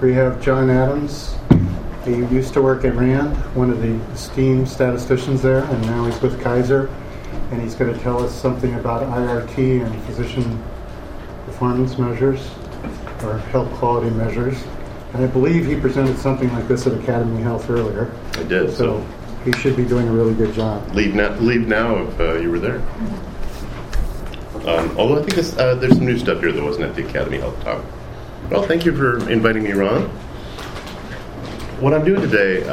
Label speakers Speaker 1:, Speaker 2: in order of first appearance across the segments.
Speaker 1: We have John Adams. He used to work at RAND, one of the esteemed statisticians there, and now he's with Kaiser. And he's going to tell us something about IRT and physician performance measures, or health quality measures. And I believe he presented something like this at Academy Health earlier.
Speaker 2: I did.
Speaker 1: So he should be doing a really good job.
Speaker 2: Leave now if you were there. Although I think there's some new stuff here that wasn't at the Academy Health talk. Well, thank you for inviting me, Ron. What I'm doing today,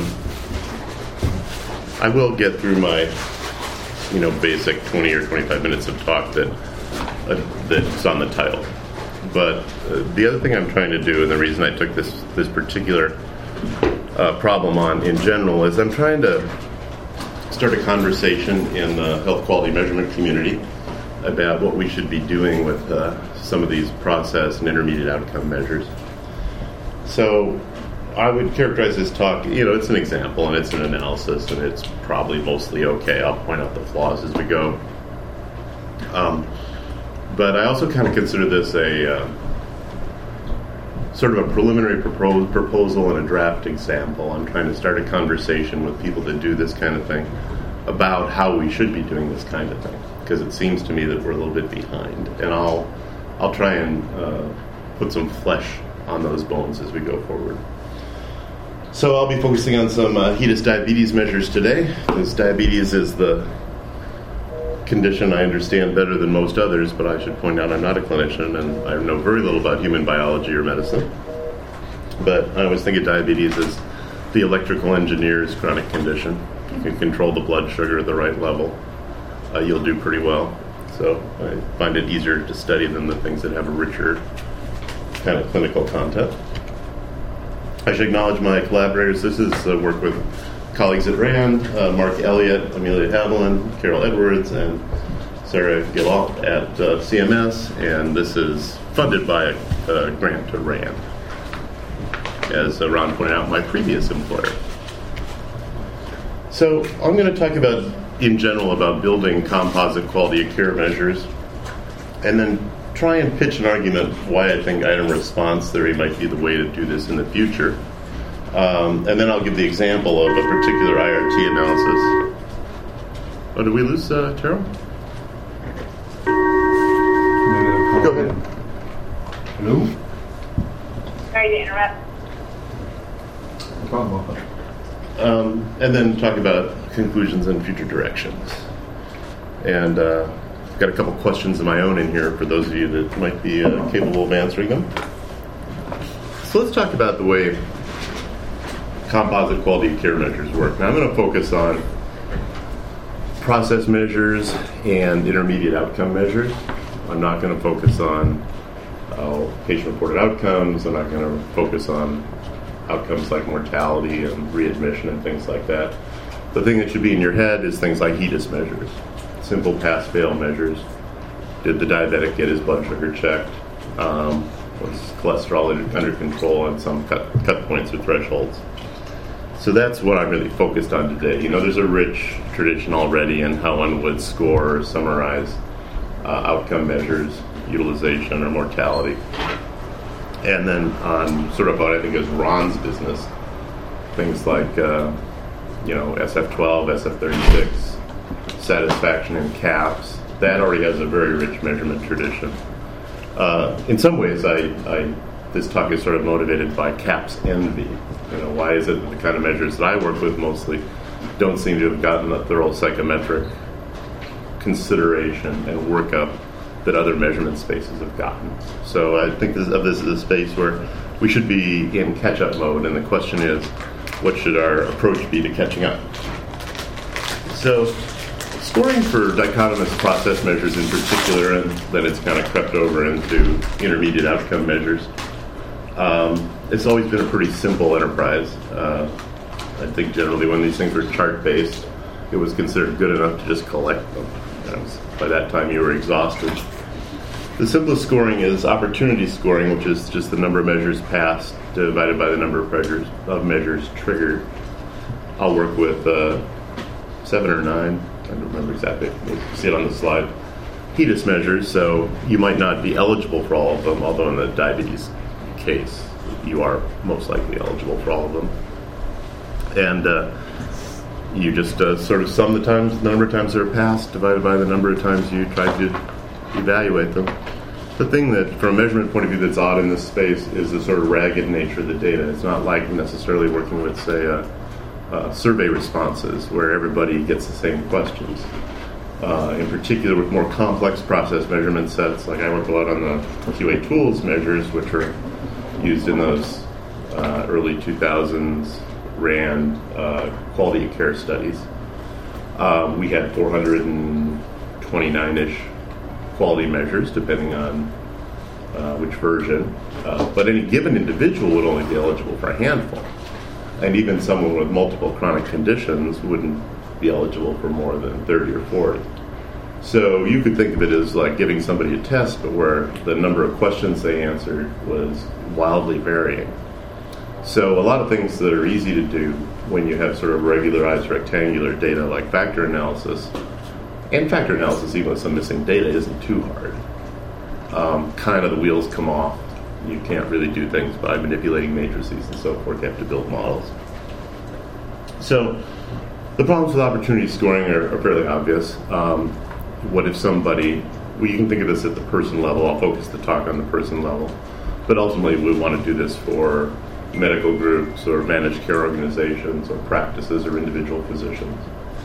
Speaker 2: I will get through my, basic 20 or 25 minutes of talk that's on the title. But the other thing I'm trying to do, and the reason I took this particular problem on in general, is I'm trying to start a conversation in the health quality measurement community about what we should be doing with some of these process and intermediate outcome measures. So I would characterize this talk, it's an example and it's an analysis, and it's probably mostly okay. I'll point out the flaws as we go. But I also kind of consider this a sort of a preliminary proposal and a draft example. I'm trying to start a conversation with people that do this kind of thing about how we should be doing this kind of thing, because it seems to me that we're a little bit behind. And I'll try and put some flesh on those bones as we go forward. So I'll be focusing on some HEDIS diabetes measures today, because diabetes is the condition I understand better than most others, but I should point out I'm not a clinician and I know very little about human biology or medicine. But I always think of diabetes as the electrical engineer's chronic condition. If you can control the blood sugar at the right level, you'll do pretty well. So I find it easier to study than the things that have a richer kind of clinical content. I should acknowledge my collaborators. This is work with colleagues at RAND, Mark Elliott, Amelia Haviland, Carol Edwards, and Sarah Gillalt at CMS, and this is funded by a grant to RAND, as Ron pointed out, my previous employer. So I'm going to talk about, in general, about building composite quality of care measures, and then try and pitch an argument why I think item response theory might be the way to do this in the future. And then I'll give the example of a particular IRT analysis. Oh, did we lose Terrell? Go ahead.
Speaker 3: Hello?
Speaker 4: Sorry to interrupt.
Speaker 3: No problem.
Speaker 2: And then talk about conclusions and future directions. And I've got a couple questions of my own in here for those of you that might be capable of answering them. So let's talk about the way composite quality of care measures work. Now I'm going to focus on process measures and intermediate outcome measures. I'm not going to focus on patient-reported outcomes. I'm not going to focus on outcomes like mortality and readmission and things like that. The thing that should be in your head is things like HEDIS measures, simple pass-fail measures. Did the diabetic get his blood sugar checked? Was cholesterol under control on some cut points or thresholds? So that's what I'm really focused on today. There's a rich tradition already in how one would score or summarize outcome measures, utilization or mortality. And then on sort of what I think is Ron's business, things like, SF12, SF36, satisfaction and CAPS, that already has a very rich measurement tradition. In some ways, this talk is sort of motivated by CAPS envy. Why is it that the kind of measures that I work with mostly don't seem to have gotten the thorough psychometric consideration and workup that other measurement spaces have gotten? So I think this is a space where we should be in catch-up mode, and the question is, what should our approach be to catching up? So scoring for dichotomous process measures in particular, and then it's kind of crept over into intermediate outcome measures, it's always been a pretty simple enterprise. I think generally when these things were chart-based, it was considered good enough to just collect them. By that time you were exhausted. The simplest scoring is opportunity scoring, which is just the number of measures passed divided by the number of measures triggered. I'll work with 7 or 9, I don't remember exactly, you see it on the slide, HEDIS measures, so you might not be eligible for all of them, although in the diabetes case, you are most likely eligible for all of them. And you just sort of sum the number of times they're passed divided by the number of times you try to evaluate them. The thing that, from a measurement point of view, that's odd in this space is the sort of ragged nature of the data. It's not like necessarily working with, say, survey responses where everybody gets the same questions. In particular, with more complex process measurement sets, like I work a lot on the QA tools measures, which are used in those early 2000s RAND quality of care studies. We had 429-ish quality measures, depending on which version. But any given individual would only be eligible for a handful. And even someone with multiple chronic conditions wouldn't be eligible for more than 30 or 40. So you could think of it as like giving somebody a test, but where the number of questions they answered was wildly varying. So a lot of things that are easy to do when you have sort of regularized rectangular data like factor analysis, and factor analysis even with some missing data isn't too hard. Kind of the wheels come off. You can't really do things by manipulating matrices and so forth. You have to build models. So the problems with opportunity scoring are fairly obvious. What if somebody, well, you can think of this at the person level. I'll focus the talk on the person level. But ultimately we want to do this for medical groups or managed care organizations or practices or individual physicians.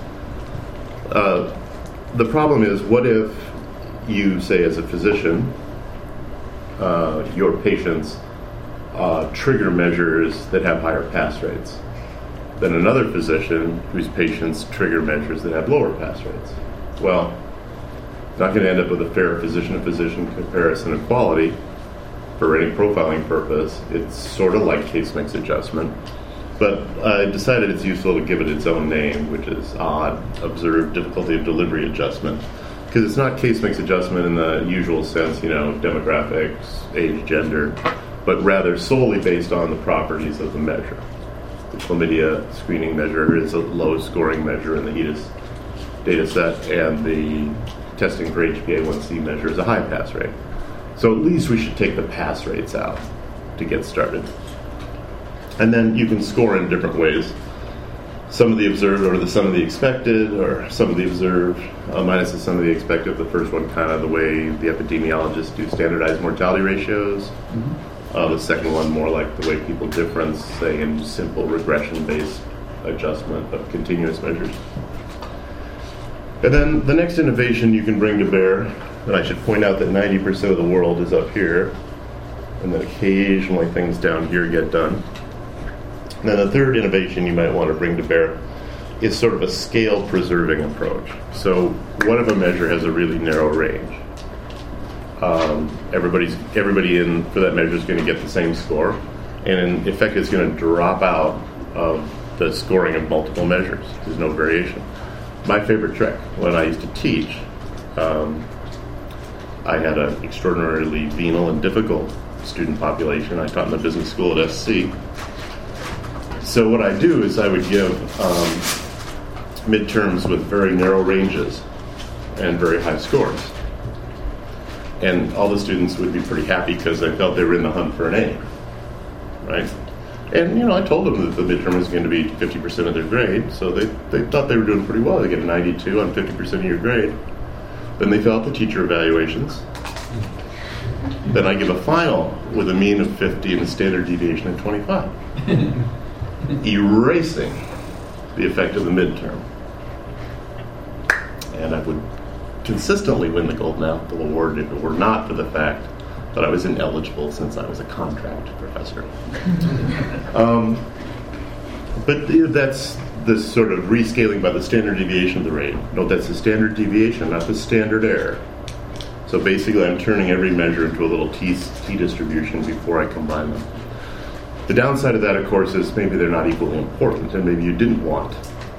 Speaker 2: The problem is, what if you, say as a physician, your patients trigger measures that have higher pass rates than another physician whose patients trigger measures that have lower pass rates? Well, it's not going to end up with a fair physician-to-physician comparison of quality for any profiling purpose. It's sort of like case mix adjustment. But I decided it's useful to give it its own name, which is odd, observed difficulty of delivery adjustment. Because it's not case mix adjustment in the usual sense, demographics, age, gender, but rather solely based on the properties of the measure. The chlamydia screening measure is a low scoring measure in the HEDIS data set, and the testing for HbA1c measure is a high pass rate. So at least we should take the pass rates out to get started. And then you can score in different ways. Some of the observed over the sum of the expected, or some of the observed minus the sum of the expected. The first one kind of the way the epidemiologists do standardized mortality ratios. Mm-hmm. The second one more like the way people difference, say, in simple regression-based adjustment of continuous measures. And then the next innovation you can bring to bear, and I should point out that 90% of the world is up here, and then occasionally things down here get done. And then the third innovation you might want to bring to bear is sort of a scale-preserving approach. So what if a measure has a really narrow range? Everybody in for that measure is going to get the same score, and in effect it's going to drop out of the scoring of multiple measures. There's no variation. My favorite trick, when I used to teach, I had an extraordinarily venal and difficult student population. I taught in the business school at SC. So what I do is I would give midterms with very narrow ranges and very high scores. And all the students would be pretty happy because they felt they were in the hunt for an A, right? And, I told them that the midterm was going to be 50% of their grade, so they thought they were doing pretty well. They get a 92 on 50% of your grade. Then they fill out the teacher evaluations. Then I give a final with a mean of 50 and a standard deviation of 25. Erasing the effect of the midterm. And I would consistently win the Golden Apple Award if it were not for the fact that I was ineligible since I was a contract professor. But that's the sort of rescaling by the standard deviation of the rate. Note that's the standard deviation, not the standard error. So basically I'm turning every measure into a little t-distribution before I combine them. The downside of that, of course, is maybe they're not equally important, and maybe you didn't want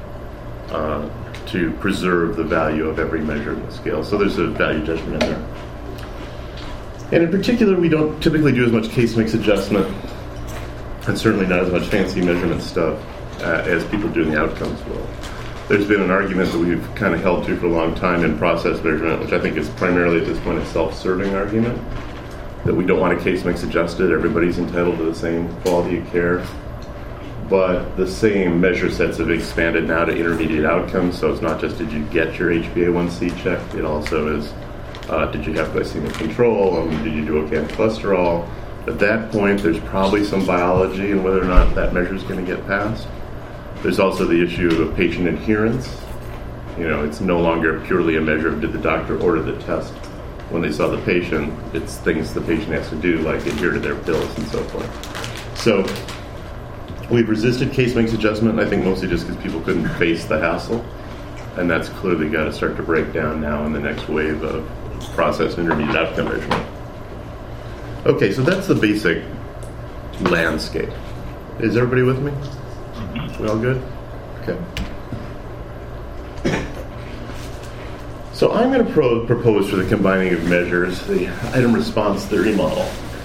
Speaker 2: to preserve the value of every measure in the scale. So there's a value judgment in there. And in particular, we don't typically do as much case mix adjustment, and certainly not as much fancy measurement stuff as people do in the outcomes world. There's been an argument that we've kind of held to for a long time in process measurement, which I think is primarily at this point a self-serving argument, that we don't want a case mix adjusted. Everybody's entitled to the same quality of care. But the same measure sets have expanded now to intermediate outcomes, so it's not just did you get your HbA1c checked, it also is did you have glycemic control, did you do okay on cholesterol. At that point, there's probably some biology in whether or not that measure is going to get passed. There's also the issue of patient adherence. It's no longer purely a measure of did the doctor order the test when they saw the patient. It's things the patient has to do, like adhere to their pills and so forth. So we've resisted case mix adjustment, I think mostly just because people couldn't face the hassle. And that's clearly got to start to break down now in the next wave of process and intermediate outcome measurement. Okay, so that's the basic landscape. Is everybody with me? We all good? Okay. So I'm going to propose for the combining of measures the item response theory model.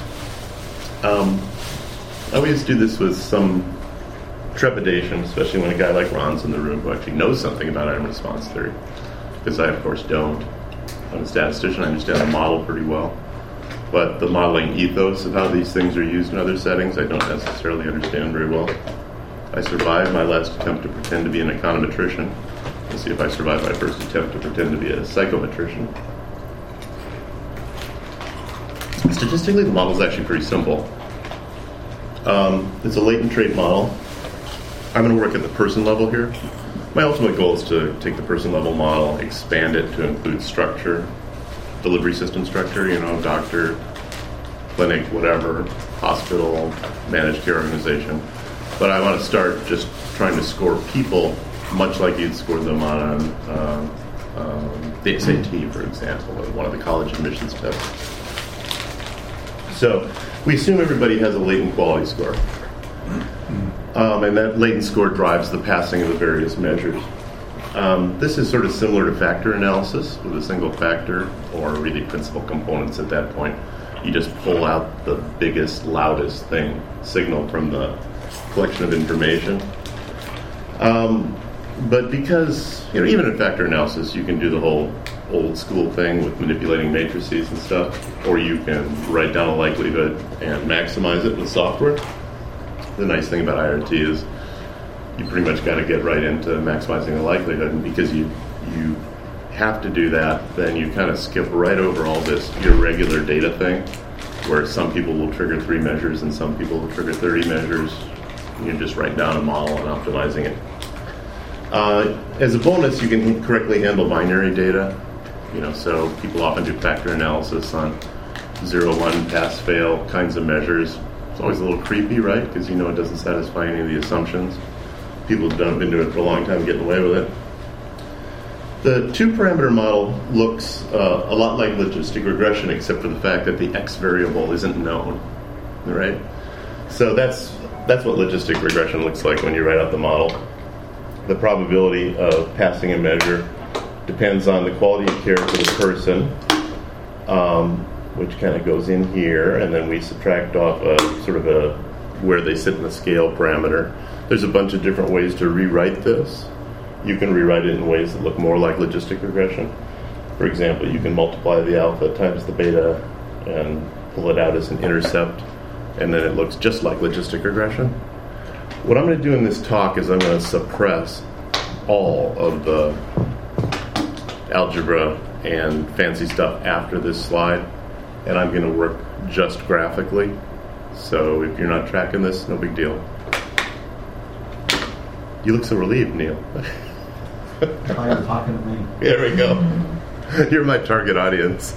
Speaker 2: I always do this with some trepidation, especially when a guy like Ron's in the room who actually knows something about item response theory, because I, of course, don't. I'm a statistician. I understand the model pretty well. But the modeling ethos of how these things are used in other settings, I don't necessarily understand very well. I survived my last attempt to pretend to be an econometrician. We'll see if I survive my first attempt to pretend to be a psychometrician. Statistically, the model is actually pretty simple. It's a latent trait model. I'm going to work at the person level here. My ultimate goal is to take the person level model, expand it to include structure, delivery system structure, doctor, clinic, whatever, hospital, managed care organization. But I want to start just trying to score people much like you'd score them on the SAT, for example, or one of the college admissions tests. So we assume everybody has a latent quality score. And that latent score drives the passing of the various measures. This is sort of similar to factor analysis with a single factor, or really principal components at that point. You just pull out the biggest, loudest signal from the collection of information. But because, even in factor analysis, you can do the whole old school thing with manipulating matrices and stuff, or you can write down a likelihood and maximize it with software. The nice thing about IRT is you pretty much got to get right into maximizing the likelihood, and because you have to do that, then you kind of skip right over all this irregular data thing, where some people will trigger 3 measures and some people will trigger 30 measures. You just write down a model and optimizing it. As a bonus, you can correctly handle binary data. So people often do factor analysis on 0, 1, pass, fail kinds of measures. It's always a little creepy, right? Because it doesn't satisfy any of the assumptions. People have been doing it for a long time, getting away with it. The 2-parameter model looks a lot like logistic regression, except for the fact that the X variable isn't known, right? So that's what logistic regression looks like when you write out the model. The probability of passing a measure depends on the quality of care for the person, which kind of goes in here, and then we subtract off where they sit in the scale parameter. There's a bunch of different ways to rewrite this. You can rewrite it in ways that look more like logistic regression. For example, you can multiply the alpha times the beta and pull it out as an intercept, and then it looks just like logistic regression. What I'm going to do in this talk is I'm going to suppress all of the algebra and fancy stuff after this slide, and I'm going to work just graphically. So if you're not tracking this, no big deal. You look so relieved, Neil.
Speaker 3: You're talking to me.
Speaker 2: There we go. You're my target audience.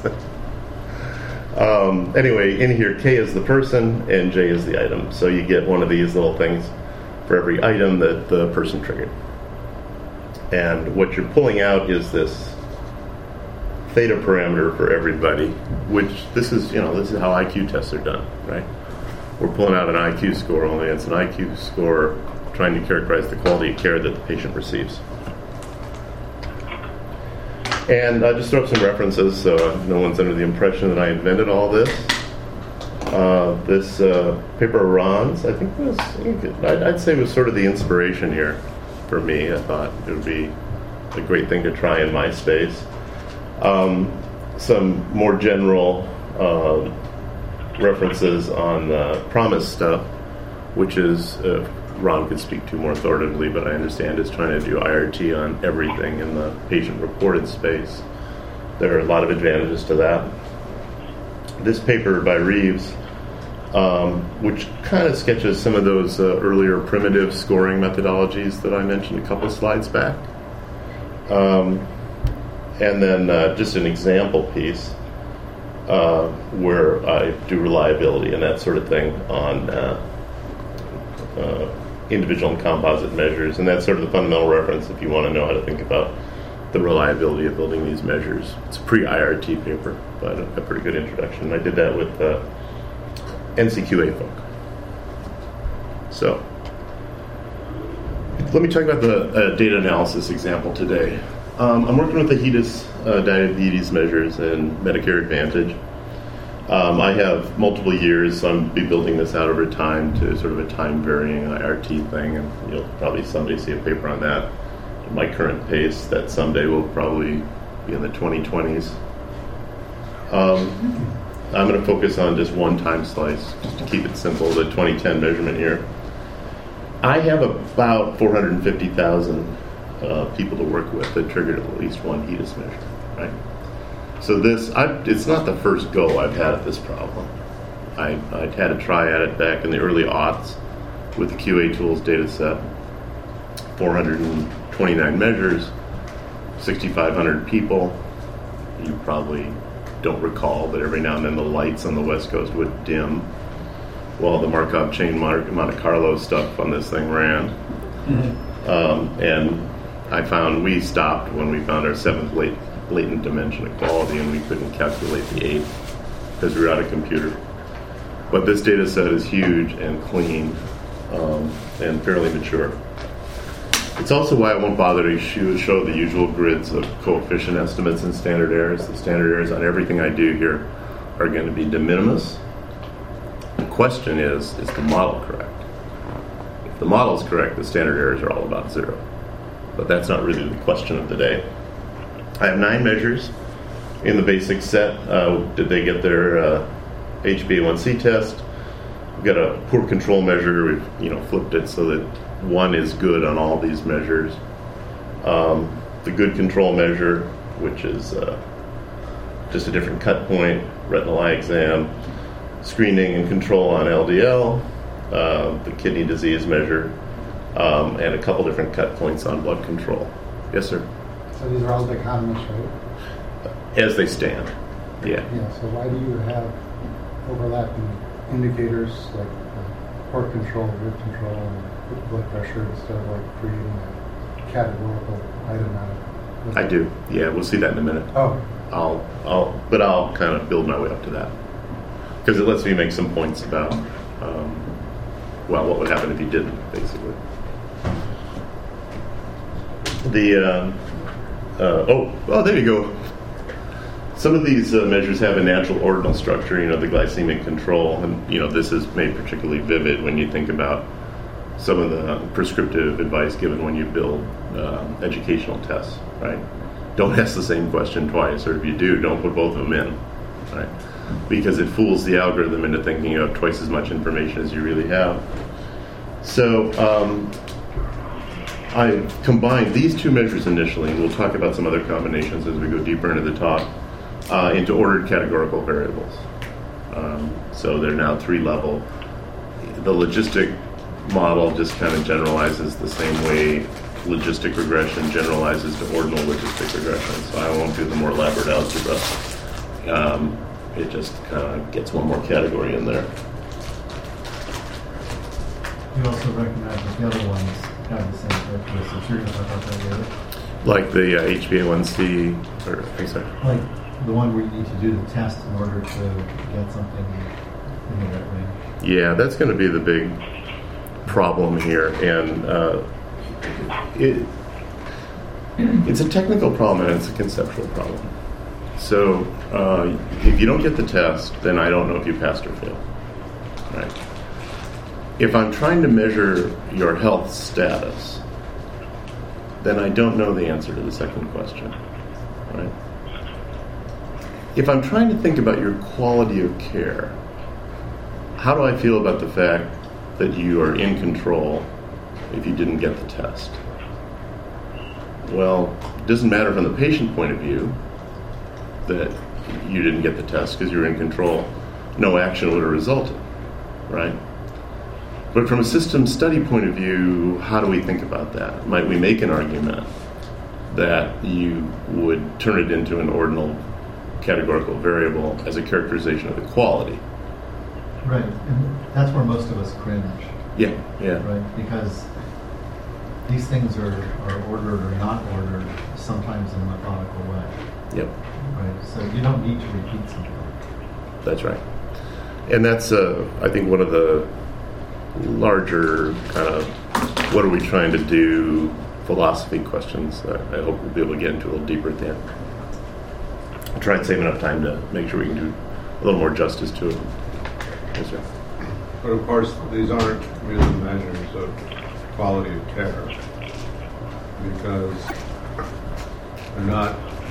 Speaker 2: Anyway, in here, K is the person and J is the item. So you get one of these little things for every item that the person triggered. And what you're pulling out is this theta parameter for everybody, which this is how IQ tests are done, right? We're pulling out an IQ score, only it's an IQ score trying to characterize the quality of care that the patient receives. And I just throw up some references so no one's under the impression that I invented all this. This paper of Ron's, I think I'd say was sort of the inspiration here for me. I thought it would be a great thing to try in my space. Some more general references on PROMIS stuff, which is, Ron could speak to more authoritatively, but I understand is trying to do IRT on everything in the patient-reported space. There are a lot of advantages to that. This paper by Reeves, which kind of sketches some of those earlier primitive scoring methodologies that I mentioned a couple slides back. And then just an example piece where I do reliability and that sort of thing on individual and composite measures. And that's sort of the fundamental reference if you want to know how to think about the reliability of building these measures. It's a pre-IRT paper, but a pretty good introduction. I did that with NCQA folk. So let me talk about the data analysis example today. I'm working with the HEDIS diabetes measures and Medicare Advantage. I have multiple years, so I'm be building this out over time to sort of a time-varying IRT thing, and you'll probably someday see a paper on that. At my current pace, that someday will probably be in the 2020s. I'm going to focus on just one time slice, just to keep it simple, the 2010 measurement year. I have about 450,000 people to work with that triggered at least one HEDIS measure, right? So it's not the first go I've had at this problem. I'd had a try at it back in the early aughts with the QA Tools data set. 429 measures, 6,500 people. You probably don't recall, but every now and then the lights on the West Coast would dim while the Markov chain Monte Carlo stuff on this thing ran. Mm-hmm. And I found we stopped when we found our seventh latent dimension of quality, and we couldn't calculate the eighth because we were out of computer. But this data set is huge and clean and fairly mature. It's also why I won't bother to show the usual grids of coefficient estimates and standard errors. The standard errors on everything I do here are going to be de minimis. The question is the model correct? If the model is correct, the standard errors are all about zero. But that's not really the question of the day. I have 9 measures in the basic set. Did they get their HbA1c test? We've got a poor control measure. We've flipped it so that 1 is good on all these measures. The good control measure, which is just a different cut point, retinal eye exam, screening and control on LDL, the kidney disease measure, and a couple different cut points on blood control. Yes, sir?
Speaker 5: So these are all dichotomous, right?
Speaker 2: As they stand, yeah.
Speaker 5: Yeah, so why do you have overlapping indicators like port control, good control, and blood pressure instead of like creating a categorical item out of it?
Speaker 2: I do, yeah, we'll see that in a minute.
Speaker 5: Oh.
Speaker 2: I'll kind of build my way up to that. Because it lets me make some points about, what would happen if you didn't, basically. There you go. Some of these measures have a natural ordinal structure, the glycemic control, and, this is made particularly vivid when you think about some of the prescriptive advice given when you build educational tests, right? Don't ask the same question twice, or if you do, don't put both of them in, right? Because it fools the algorithm into thinking you have twice as much information as you really have. So I combined these 2 measures initially, and we'll talk about some other combinations as we go deeper into the talk, into ordered categorical variables. So they're now 3-level. The logistic model just kind of generalizes the same way logistic regression generalizes to ordinal logistic regression. So I won't do the more elaborate algebra. It just kind of gets one more category in there.
Speaker 3: You also recognize that the other ones have the same characteristics. You're going to talk about that later.
Speaker 2: Like the HbA1c, or I think so.
Speaker 3: Like the one where you need to do the test in order to get something in the right range.
Speaker 2: Yeah, that's going to be the big problem here, and it's a technical problem and it's a conceptual problem. So if you don't get the test, then I don't know if you passed or failed. Right? If I'm trying to measure your health status, then I don't know the answer to the second question. Right? If I'm trying to think about your quality of care, how do I feel about the fact that you are in control if you didn't get the test? Well, it doesn't matter from the patient point of view that you didn't get the test because you were in control. No action would have resulted, right? But from a system study point of view, how do we think about that? Might we make an argument that you would turn it into an ordinal categorical variable as a characterization of the quality?
Speaker 3: Right, and that's where most of us cringe.
Speaker 2: Yeah.
Speaker 3: Right, because these things are ordered or not ordered sometimes in a methodical way.
Speaker 2: Yep.
Speaker 3: Right, so you don't need to repeat something.
Speaker 2: That's right. And that's, I think, one of the larger kind of what are we trying to do philosophy questions. I hope we'll be able to get into a little deeper at the end. I'll try and save enough time to make sure we can do a little more justice to it. Yes, sir.
Speaker 6: But of course, these aren't really measures of quality of care because they're not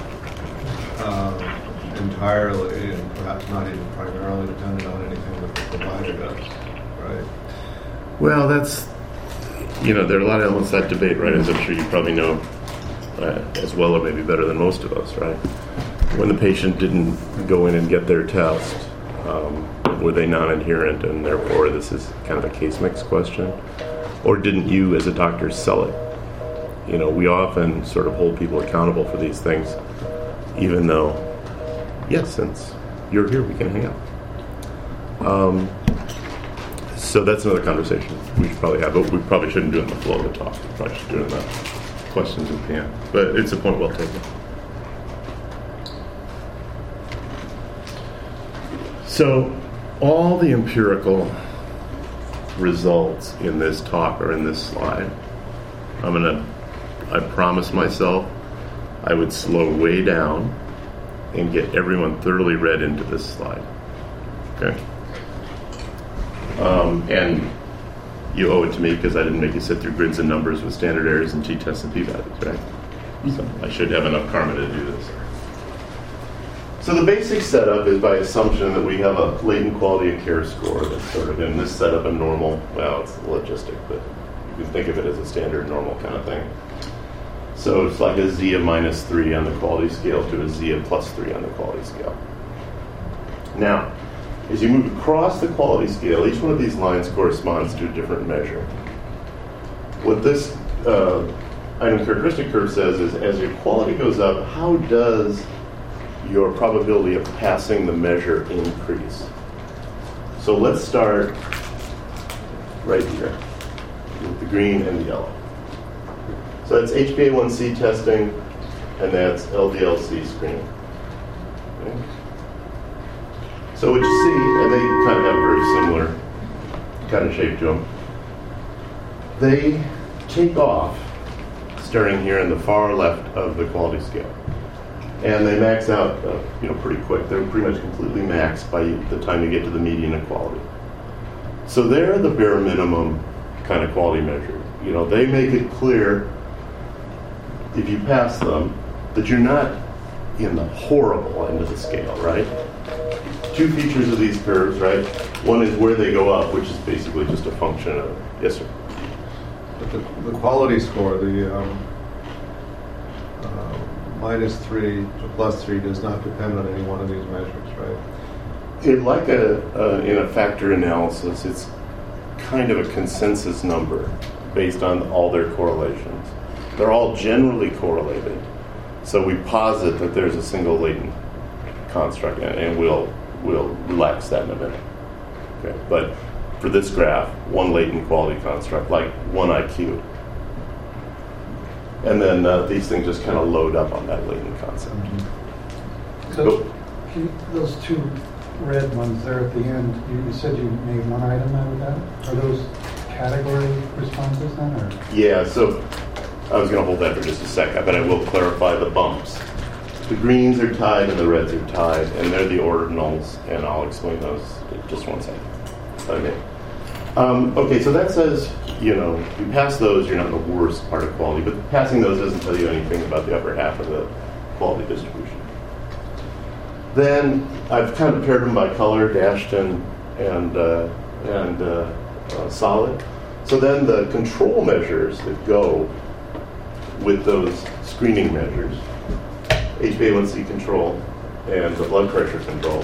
Speaker 6: entirely and perhaps not even primarily dependent on anything that the provider does, right?
Speaker 2: Well, that's, there are a lot of elements of that debate, right, as I'm sure you probably know as well or maybe better than most of us, right? When the patient didn't go in and get their test, were they non-adherent and therefore this is kind of a case mix question? Or didn't you as a doctor sell it? We often sort of hold people accountable for these things, even though, yes, since you're here, we can hang out. So that's another conversation we should probably have, but we probably shouldn't do it in the flow of the talk. We probably should do it in the questions at the end. But it's a point well taken. So all the empirical results in this talk are in this slide. I promised myself I would slow way down and get everyone thoroughly read into this slide. Okay? And you owe it to me because I didn't make you sit through grids and numbers with standard errors and t-tests and p-values, right? So I should have enough karma to do this. So the basic setup is by assumption that we have a latent quality of care score that's sort of in this setup a normal, well, it's logistic, but you can think of it as a standard normal kind of thing. So it's like a Z of -3 on the quality scale to a Z of +3 on the quality scale. Now, as you move across the quality scale, each one of these lines corresponds to a different measure. What this item characteristic curve says is as your quality goes up, how does your probability of passing the measure increase? So let's start right here with the green and the yellow. So that's HbA1c testing, and that's LDL-C screening. Okay. So what you see, and they kind of have very similar kind of shape to them, they take off starting here in the far left of the quality scale. And they max out pretty quick. They're pretty much completely maxed by the time you get to the median of quality. So they're the bare minimum kind of quality measure. They make it clear if you pass them that you're not in the horrible end of the scale, right? Two features of these curves, right? One is where they go up, which is basically just a function of, yes, sir?
Speaker 6: But the quality score, the -3 to +3 does not depend on any one of these measures, right?
Speaker 2: Like in a factor analysis, it's kind of a consensus number based on all their correlations. They're all generally correlated. So we posit that there's a single latent construct, and we'll relax that in a minute. Okay, but for this graph, one latent quality construct, like one IQ. And then these things just kind of load up on that latent concept.
Speaker 5: So those two red ones there at the end, you said you made one item out of that? Are those category responses then? Or?
Speaker 2: Yeah, so I was going to hold that for just a second, but I will clarify the bumps. The greens are tied and the reds are tied, and they're the ordinals, and I'll explain those in just one second. Okay, so that says, you pass those, you're not in the worst part of quality, but passing those doesn't tell you anything about the upper half of the quality distribution. Then I've kind of paired them by color, dashed and and solid. So then the control measures that go with those screening measures, HbA1c control and the blood pressure control,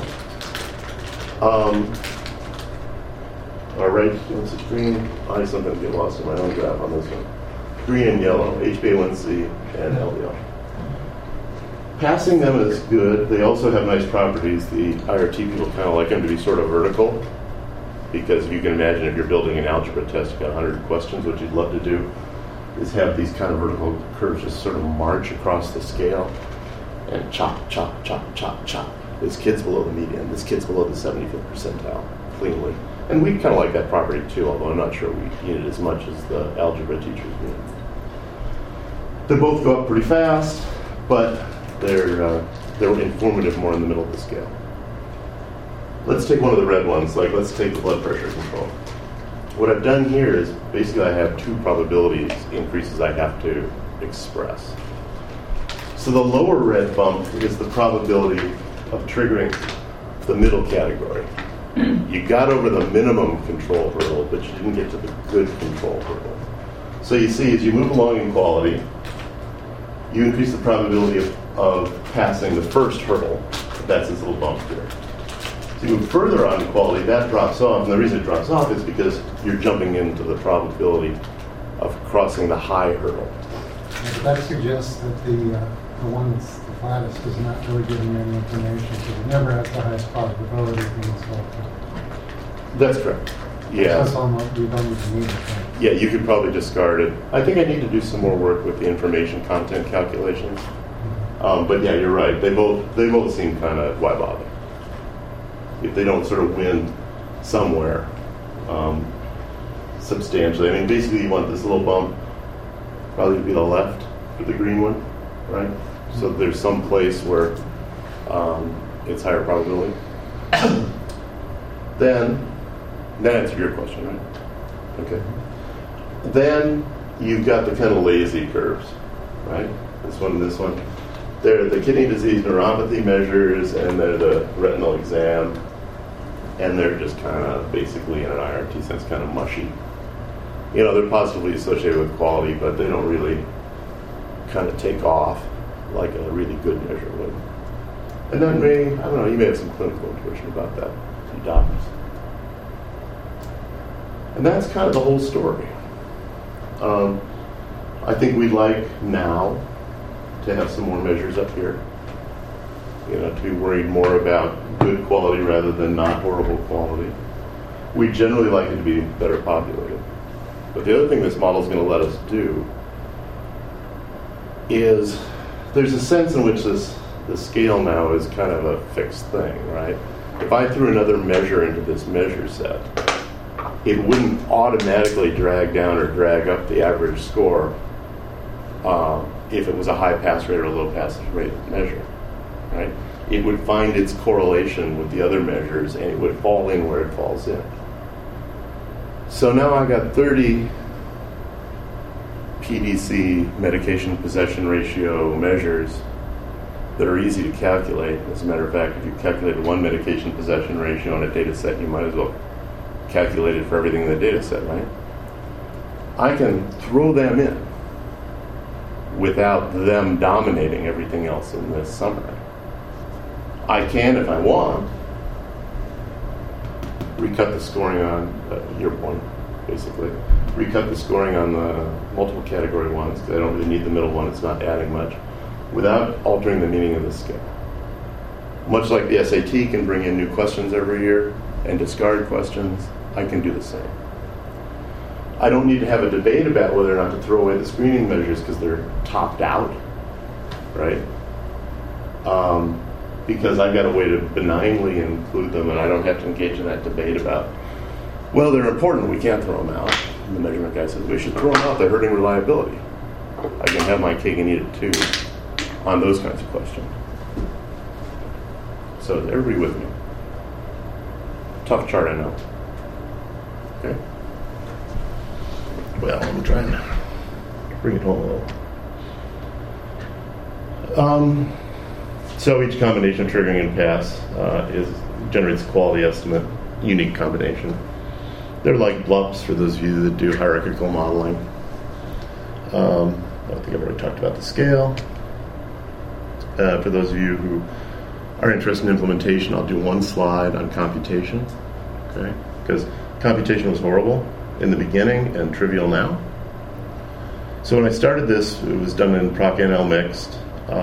Speaker 2: are red, what's it, green? I sometimes get lost in my own graph on this one. Green and yellow, HbA1c and LDL. Passing them is good. They also have nice properties. The IRT people kind of like them to be sort of vertical, because you can imagine if you're building an algebra test, you've got 100 questions, what you'd love to do is have these kind of vertical curves just sort of march across the scale and chop, chop, chop, chop, chop. This kid's below the median. This kid's below the 75th percentile, cleanly. And we kind of like that property too, although I'm not sure we need it as much as the algebra teachers need. They both go up pretty fast, but they're informative more in the middle of the scale. Let's take one of the red ones, like let's take the blood pressure control. What I've done here is basically I have two probabilities increases I have to express. So the lower red bump is the probability of triggering the middle category. You got over the minimum control hurdle, but you didn't get to the good control hurdle. So you see, as you move along in quality, you increase the probability of passing the first hurdle. That's this little bump here. So you move further on in quality, that drops off. And the reason it drops off is because you're jumping into the probability of crossing the high hurdle.
Speaker 5: That suggests that the one that's the flattest is not really giving you any information, because it never has the highest probability of being selected.
Speaker 2: That's correct. Yeah.
Speaker 5: That's almost, we don't even need it.
Speaker 2: Yeah, you could probably discard it. I think I need to do some more work with the information content calculations. But yeah, you're right. They both seem kind of, why bother? If they don't sort of win somewhere substantially. I mean, basically you want this little bump probably to be the left for the green one, right? So there's some place where it's higher probability. Then, that answered your question, right? Okay. Then you've got the kind of lazy curves, right? This one and this one. They're the kidney disease neuropathy measures, and they're the retinal exam, and they're just kind of basically, in an IRT sense, kind of mushy. You know, they're positively associated with quality, but they don't really kind of take off like a really good measure would. And that may, I don't know, you may have some clinical intuition about that, you doctors. And that's kind of the whole story. I think we'd like now to have some more measures up here. You know, to be worried more about good quality rather than not horrible quality. We generally like it to be better populated. But the other thing this model is going to let us do is there's a sense in which the scale now is kind of a fixed thing, right? If I threw another measure into this measure set, it wouldn't automatically drag down or drag up the average score if it was a high pass rate or a low pass rate measure, right? It would find its correlation with the other measures, and it would fall in where it falls in. So now I've got 30 PDC, medication possession ratio measures that are easy to calculate. As a matter of fact, if you calculated one medication possession ratio on a data set, you might as well calculate it for everything in the data set, right? I can throw them in without them dominating everything else in this summary. I can, if I want, recut the scoring on your point, basically. Recut the scoring on the multiple category ones, because I don't really need the middle one, it's not adding much, without altering the meaning of the scale. Much like the SAT can bring in new questions every year and discard questions, I can do the same. I don't need to have a debate about whether or not to throw away the screening measures because they're topped out, right? Because I've got a way to benignly include them, and I don't have to engage in that debate about, well, they're important, we can't throw them out. And the measurement guy says, we should throw them out, they're hurting reliability. I can have my cake and eat it too on those kinds of questions. So is everybody with me? Tough chart, I know. Okay. Well, I'm trying to bring it home a little. So each combination of triggering and pass generates a quality estimate. unique combination. They're like BLUPs for those of you that do hierarchical modeling. I think I've already talked about the scale. For those of you who are interested in implementation, I'll do one slide on computation, okay? Because computation was horrible in the beginning and trivial now. So when I started this, it was done in ProcNL mixed.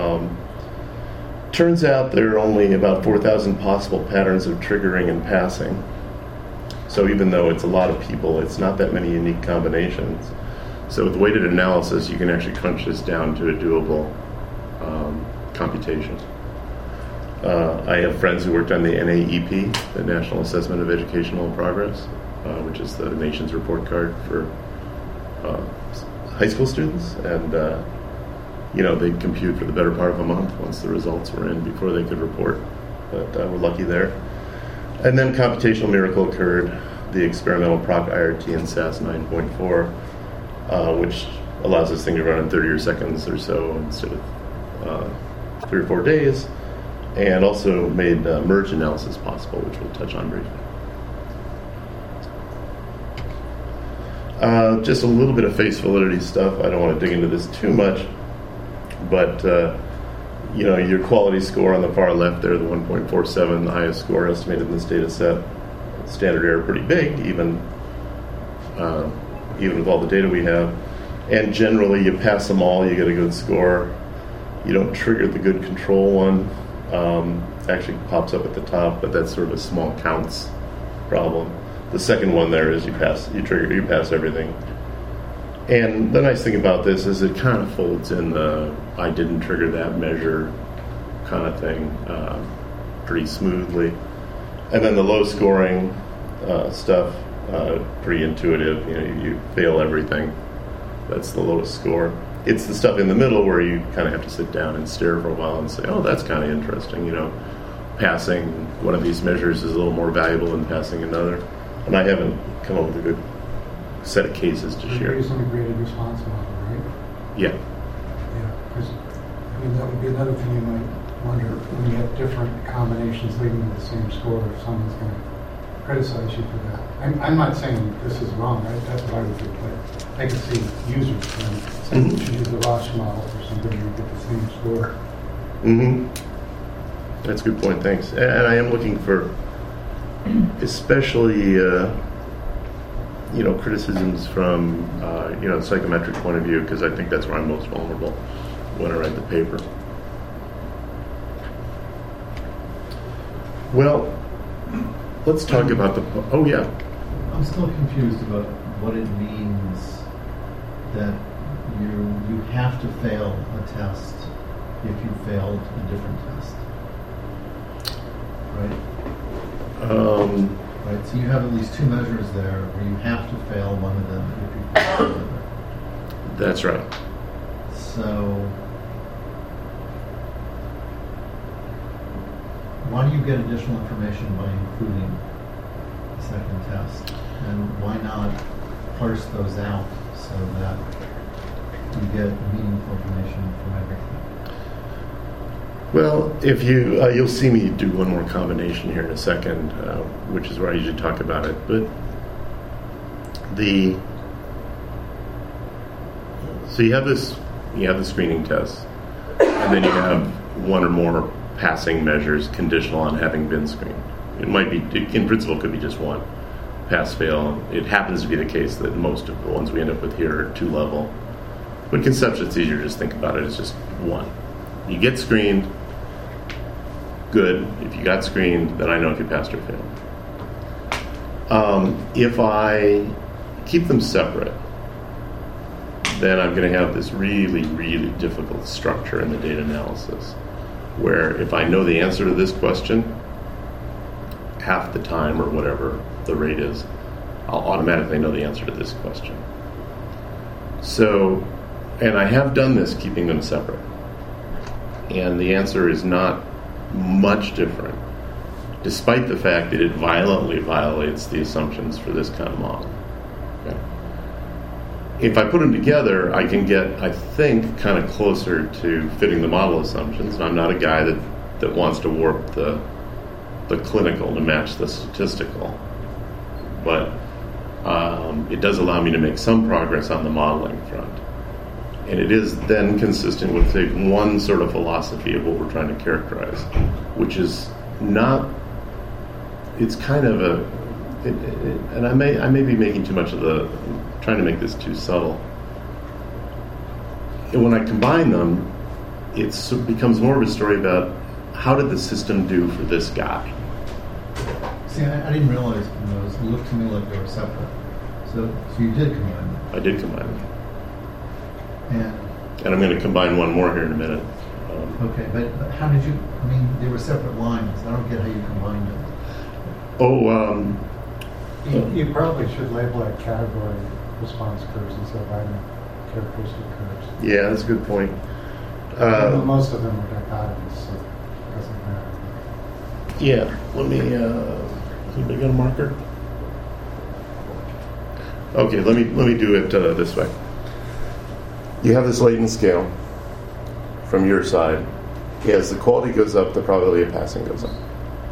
Speaker 2: Turns out there are only about 4,000 possible patterns of triggering and passing. So even though it's a lot of people, it's not that many unique combinations. So with weighted analysis, you can actually crunch this down to a doable computation. I have friends who worked on the NAEP, the National Assessment of Educational Progress, which is the nation's report card for high school students, and they'd compute for the better part of a month once the results were in before they could report. But we're lucky there. And then computational miracle occurred, the experimental Proc IRT in SAS 9.4, which allows this thing to run in 30 seconds or so instead of 3 or 4 days, and also made merge analysis possible, which we'll touch on briefly. Just a little bit of face validity stuff. I don't want to dig into this too much, but your quality score on the far left there, the 1.47, the highest score estimated in this data set. Standard error pretty big, even with all the data we have. And generally, you pass them all, you get a good score. You don't trigger the good control one. Actually pops up at the top, but that's sort of a small counts problem. The second one there is you pass everything. And the nice thing about this is it kind of folds in the I didn't trigger that measure kind of thing pretty smoothly. And then the low scoring stuff, pretty intuitive. You fail everything. That's the lowest score. It's the stuff in the middle where you kind of have to sit down and stare for a while and say, oh, that's kind of interesting. Passing one of these measures is a little more valuable than passing another. And I haven't come up with a good set of cases to share.
Speaker 5: You're using a graded response model, right?
Speaker 2: Yeah.
Speaker 5: Yeah, because that would be another thing you might wonder when you have different combinations leading to the same score, if someone's going to criticize you for that. I'm not saying this is wrong, right? That's what I would do, but I can see users saying you should use the Roche model for something you get the same score.
Speaker 2: That's a good point, thanks. And I am looking for especially criticisms from the psychometric point of view, because I think that's where I'm most vulnerable when I write the paper. Well, let's talk about the... Oh, yeah.
Speaker 3: I'm still confused about what it means that you have to fail a test if you failed a different test. Right? Right, so you have at least two measures there where you have to fail one of them if you fail the other.
Speaker 2: That's right.
Speaker 3: So, why do you get additional information by including the second test? And why not parse those out so that you get meaningful information from everything?
Speaker 2: Well, if you'll see me do one more combination here in a second, which is where I usually talk about it. But so you have the screening test, and then you have one or more passing measures conditional on having been screened. It might be, in principle, it could be just one pass fail. It happens to be the case that most of the ones we end up with here are 2-level. But conceptually, it's easier to just think about it as just one. You get screened. Good. If you got screened, then I know if you passed or failed. If I keep them separate, then I'm going to have this really, really difficult structure in the data analysis, where if I know the answer to this question, half the time or whatever the rate is, I'll automatically know the answer to this question. So, and I have done this keeping them separate. And the answer is not much different, despite the fact that it violently violates the assumptions for this kind of model. Okay. If I put them together, I can get, I think, kind of closer to fitting the model assumptions. And I'm not a guy that wants to warp the clinical to match the statistical. but it does allow me to make some progress on the modeling front. And it is then consistent with, say, one sort of philosophy of what we're trying to characterize, which is not, it's kind of a, and I may be making too much of trying to make this too subtle. And when I combine them, it becomes more of a story about how did the system do for this guy?
Speaker 3: See, I didn't realize those looked to me like they were separate. So you did combine them.
Speaker 2: I did combine them.
Speaker 3: And
Speaker 2: I'm going to combine one more here in a minute.
Speaker 3: okay, but how did you, I mean, they were separate lines. I don't get how you combined them.
Speaker 5: You probably should label it category response curves instead of item characteristic curves.
Speaker 2: Yeah, that's a good point.
Speaker 5: Most of them are dichotomous, so it doesn't matter.
Speaker 2: Yeah, let me, anybody got a marker? Okay, let me do it this way. You have this latent scale from your side. As the quality goes up, the probability of passing goes up.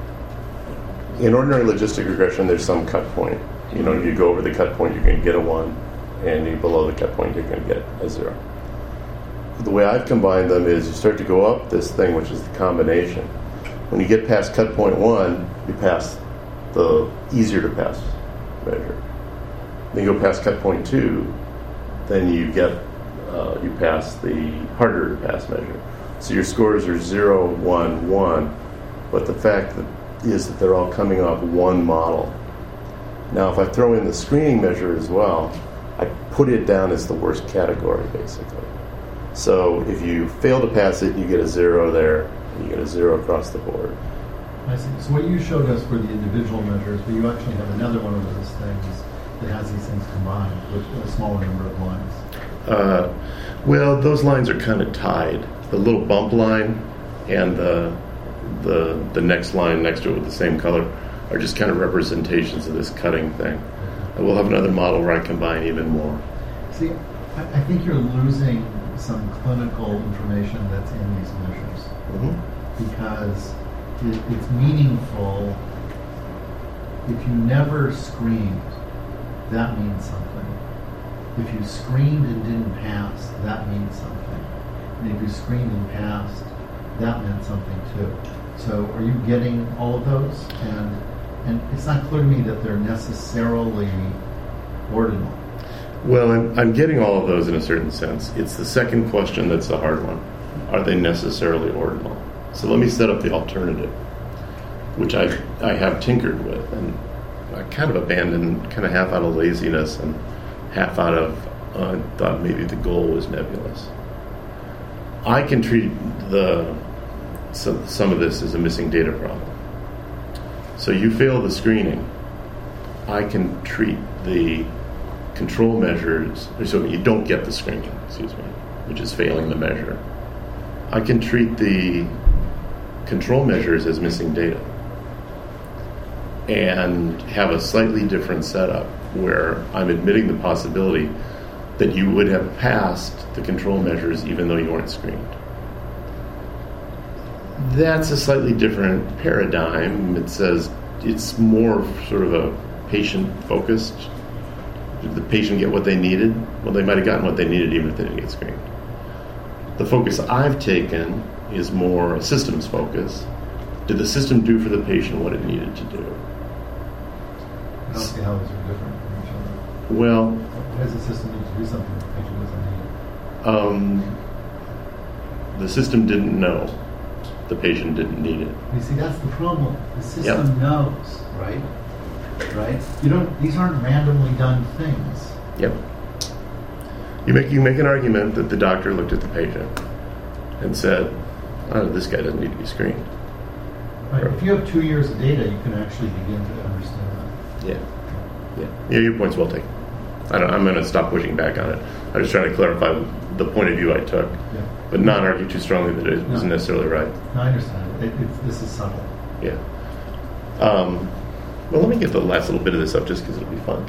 Speaker 2: In ordinary logistic regression, there's some cut point. You know, you go over the cut point, you're going to get a 1, and you below the cut point, you're going to get a 0. The way I've combined them is you start to go up this thing, which is the combination. When you get past cut point 1, you pass the easier to pass measure. Then you go past cut point 2, then you get you pass the harder to pass measure. So your scores are 0, 1, 1, but the fact is that they're all coming off one model. Now, if I throw in the screening measure as well, I put it down as the worst category, basically. So if you fail to pass it, you get a 0 there, and you get a 0 across the board.
Speaker 3: I see. So what you showed us were the individual measures, but you actually have another one of those things that has these things combined with a smaller number of lines.
Speaker 2: Well, those lines are kind of tied. The little bump line and the next line next to it with the same color are just kind of representations of this cutting thing. And we'll have another model where I combine even more.
Speaker 3: See, I think you're losing some clinical information that's in these measures because it's meaningful. If you never screened, that means something. If you screened and didn't pass, that means something. And if you screened and passed, that meant something too. So are you getting all of those? And it's not clear to me that they're necessarily ordinal.
Speaker 2: Well, I'm getting all of those in a certain sense. It's the second question that's the hard one. Are they necessarily ordinal? So let me set up the alternative, which I have tinkered with, and I kind of abandoned, kind of half out of laziness and half out of thought maybe the goal was nebulous. I can treat some of this as a missing data problem. So you fail the screening, I can treat the control measures, so you don't get the screening, which is failing the measure. I can treat the control measures as missing data and have a slightly different setup where I'm admitting the possibility that you would have passed the control measures even though you weren't screened. That's a slightly different paradigm. It says it's more sort of a patient-focused. Did the patient get what they needed? Well, they might have gotten what they needed even if they didn't get screened. The focus I've taken is more a systems focus. Did the system do for the patient what it needed to do?
Speaker 3: I don't see how those are different from each other.
Speaker 2: Well,
Speaker 3: why does the system need to do something that the patient doesn't need?
Speaker 2: The system didn't know. The patient didn't need it.
Speaker 3: You see, that's the problem. The system knows, right? Right? These aren't randomly done things.
Speaker 2: Yep. You make an argument that the doctor looked at the patient and said, "Oh, this guy doesn't need to be screened."
Speaker 3: Right. If you have 2 years of data, you can actually begin to understand that.
Speaker 2: Yeah. Your point's well taken. I'm going to stop pushing back on it. I'm just trying to clarify the point of view I took, but not argue too strongly that it isn't necessarily right.
Speaker 3: No, I understand. This is subtle.
Speaker 2: Yeah. Well, let me get the last little bit of this up just because it'll be fun.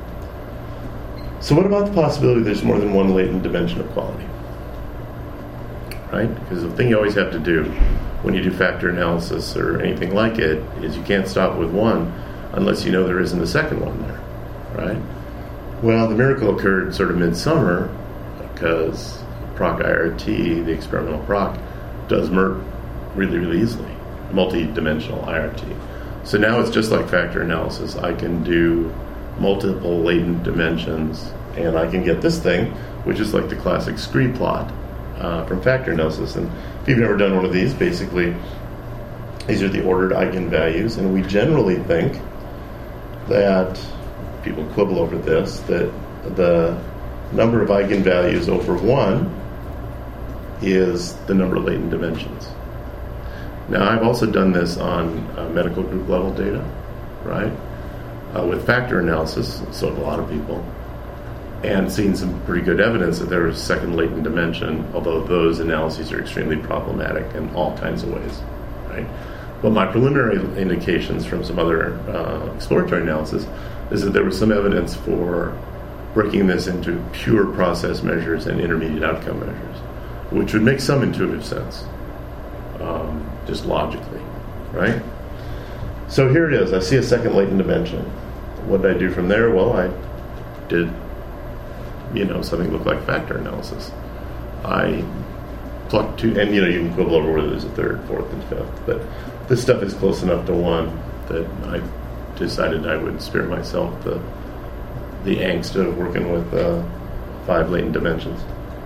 Speaker 2: So what about the possibility there's more than one latent dimension of quality? Right? Because the thing you always have to do when you do factor analysis or anything like it is you can't stop with one unless you know there isn't a second one there. right? Well, the miracle occurred sort of midsummer because proc IRT, the experimental proc, does MERT really, really easily, multi-dimensional IRT. So now it's just like factor analysis. I can do multiple latent dimensions, and I can get this thing, which is like the classic scree plot from factor analysis. And if you've never done one of these, basically, these are the ordered eigenvalues, and we generally think that, people quibble over this, that the number of eigenvalues over 1 is the number of latent dimensions. Now, I've also done this on medical group level data, right? With factor analysis, so have a lot of people, and seen some pretty good evidence that there is a second latent dimension, although those analyses are extremely problematic in all kinds of ways, right? But my preliminary indications from some other exploratory analysis is that there was some evidence for breaking this into pure process measures and intermediate outcome measures, which would make some intuitive sense, just logically, right? So here it is. I see a second latent dimension. What did I do from there? Well, I did, something looked like factor analysis. I plucked two, and you can quibble over whether there's a third, fourth, and fifth, but this stuff is close enough to 1 that I decided I would spare myself the angst of working with 5 latent dimensions.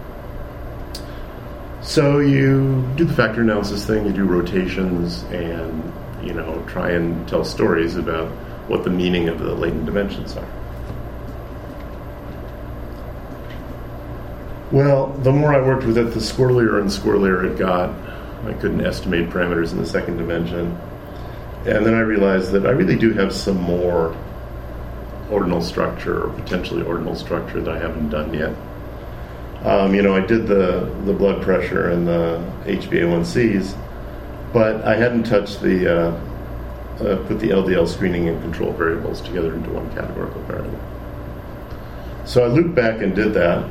Speaker 2: So you do the factor analysis thing, you do rotations, and try and tell stories about what the meaning of the latent dimensions are. Well, the more I worked with it, the squirrelier and squirrelier it got. I couldn't estimate parameters in the second dimension. And then I realized that I really do have some more ordinal structure, or potentially ordinal structure, that I haven't done yet. I did the blood pressure and the HbA1cs, but I hadn't touched put the LDL screening and control variables together into one categorical variable. So I looped back and did that.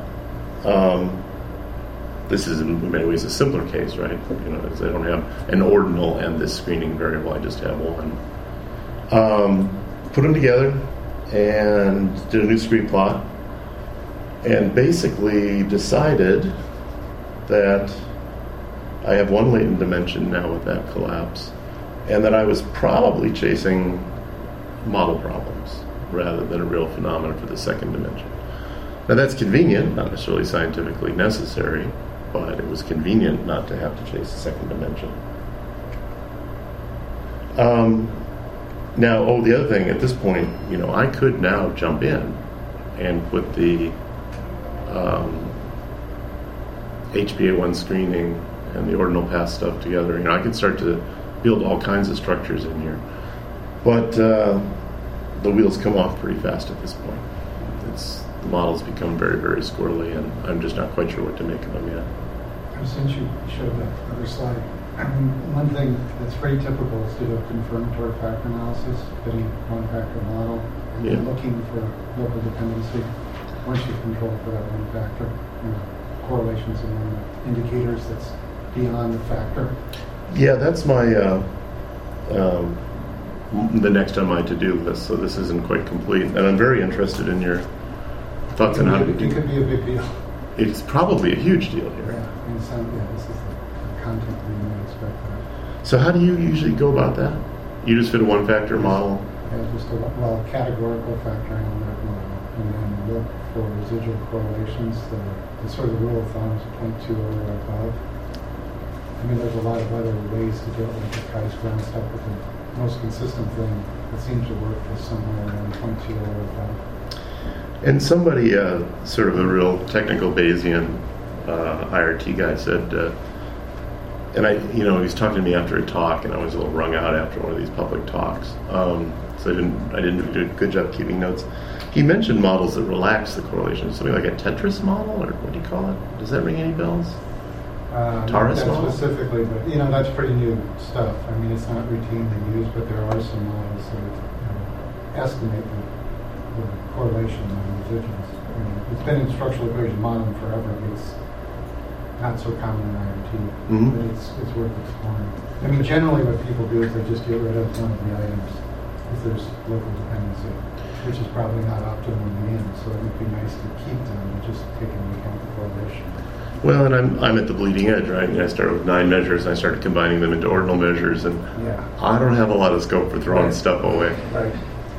Speaker 2: This is in many ways a simpler case, right? Because I don't have an ordinal and this screening variable, I just have one. Put them together and did a new scree plot, and basically decided that I have 1 latent dimension now with that collapse, and that I was probably chasing model problems rather than a real phenomenon for the second dimension. Now that's convenient, not necessarily scientifically necessary, but it was convenient not to have to chase the second dimension. Now, the other thing, at this point, I could now jump in and put the HbA1 screening and the ordinal path stuff together. I could start to build all kinds of structures in here. But the wheels come off pretty fast at this point. The models become very, very squirrely, and I'm just not quite sure what to make of them yet.
Speaker 5: Since you showed that other slide, one thing that's very typical is to do a confirmatory factor analysis, getting one factor model, and then looking for local dependency. Once you control for that one factor, correlations among the indicators that's beyond the factor.
Speaker 2: Yeah, that's my the next on my to-do list. So this isn't quite complete, and I'm very interested in your thoughts on how to do it.
Speaker 5: It could be a big deal.
Speaker 2: It's probably a huge deal here.
Speaker 5: Yeah, this is the content we might expect.
Speaker 2: So how do you usually go about that? You just fit a one-factor model?
Speaker 5: Yeah, just a categorical factor analytic model, and then look for residual correlations. The sort of rule of thumb is 0.20 or above. There's a lot of other ways to do it, like the chi-square stuff, but the most consistent thing that seems to work is somewhere around 0.20 or above.
Speaker 2: And somebody, sort of a real technical Bayesian IRT guy said, and he was talking to me after a talk, and I was a little wrung out after one of these public talks, so I didn't do a good job keeping notes. He mentioned models that relax the correlation, something like a Tetris model, or what do you call it? Does that ring any bells? Taurus model?
Speaker 5: Specifically, but that's pretty new stuff. It's not routinely used, but there are some models that estimate the correlation on residuals. It's been in structural equation modeling forever, but it's not so common in IRT.
Speaker 2: Mm-hmm.
Speaker 5: But it's worth exploring. Generally what people do is they just get rid of one of the items if there's local dependency. which is probably not optimal in the end. So it would be nice to keep them and just take into account the correlation.
Speaker 2: Well, and I'm at the bleeding edge, right? And I started with 9 measures, and I started combining them into ordinal measures, and
Speaker 5: Yeah.
Speaker 2: I don't have a lot of scope for throwing
Speaker 5: Right.
Speaker 2: stuff away.
Speaker 5: Right.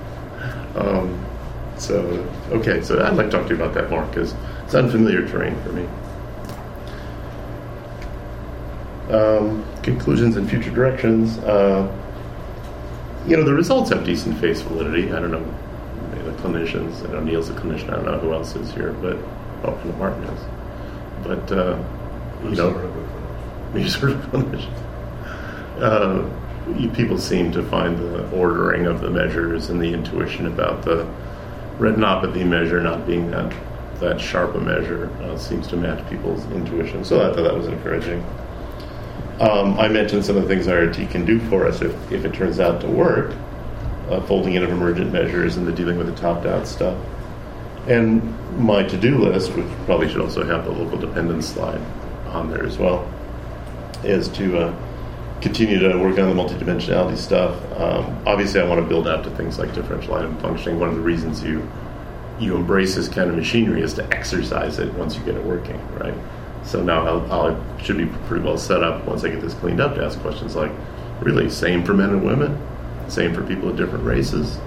Speaker 2: Okay, so I'd like to talk to you about that more, because it's unfamiliar terrain for me. Conclusions and future directions. The results have decent face validity. I don't know, maybe the clinicians. I know Neil's a clinician. I don't know who else is here, but Martin is. But
Speaker 6: I'm sort of a
Speaker 2: you're sort of clinician. People seem to find the ordering of the measures and the intuition about the retinopathy measure not being that sharp a measure seems to match people's intuition. So I thought that was encouraging. I mentioned some of the things IRT can do for us if it turns out to work, folding in of emergent measures and the dealing with the top-down stuff. And my to-do list, which probably should also have the local dependence slide on there as well, is to continue to work on the multidimensionality stuff. Obviously, I want to build out to things like differential item functioning. One of the reasons you embrace this kind of machinery is to exercise it once you get it working, right? So now I should be pretty well set up once I get this cleaned up to ask questions like, really, same for men and women? Same for people of different races?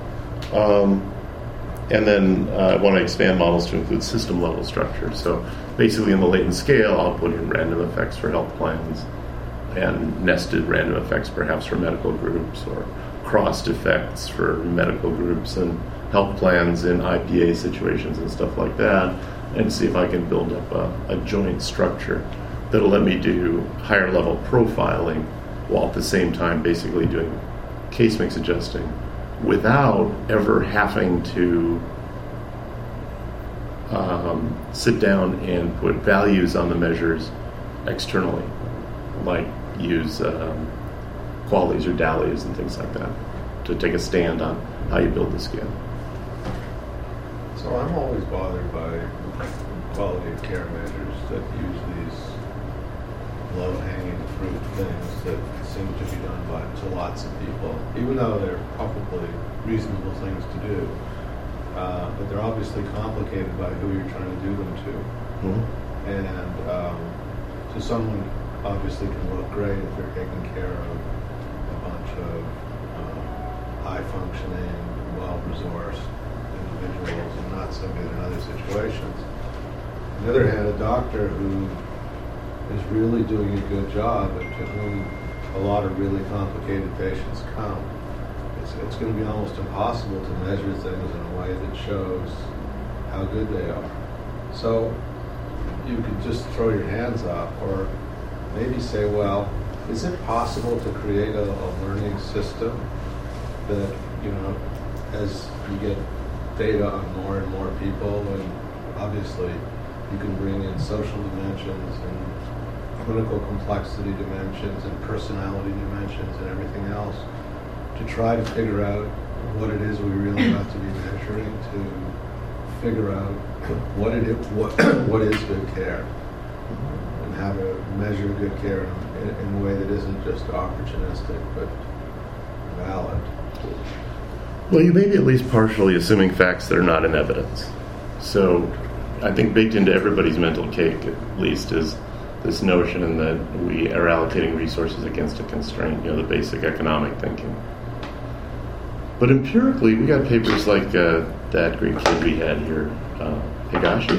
Speaker 2: And then I want to expand models to include system-level structure. So basically in the latent scale, I'll put in random effects for health plans and nested random effects perhaps for medical groups, or crossed effects for medical groups and health plans in IPA situations and stuff like that, and see if I can build up a joint structure that'll let me do higher level profiling while at the same time basically doing case mix adjusting without ever having to sit down and put values on the measures externally, like use qualities or DALIs and things like that, to take a stand on how you build the scale.
Speaker 6: So I'm always bothered by quality of care measures that use these low-hanging fruit things that seem to be done to lots of people, even though they're probably reasonable things to do. But they're obviously complicated by who you're trying to do them to.
Speaker 2: Mm-hmm.
Speaker 6: And so someone obviously can look great if they're taking care of a bunch of high-functioning, well-resourced individuals and not so good in other situations. On the other hand, a doctor who is really doing a good job and to whom a lot of really complicated patients come, it's going to be almost impossible to measure things in a way that shows how good they are. So you could just throw your hands up, or maybe say, well, is it possible to create a learning system that, as you get data on more and more people, and obviously you can bring in social dimensions and clinical complexity dimensions and personality dimensions and everything else, to try to figure out what it is we really have to be measuring, to figure out what is good care, and how to measure good care in a way that isn't just opportunistic but valid.
Speaker 2: Well, you may be at least partially assuming facts that are not in evidence. So I think baked into everybody's mental cake, at least, is this notion that we are allocating resources against a constraint, the basic economic thinking. But empirically, we got papers like that Greek kid we had here, Tagashi,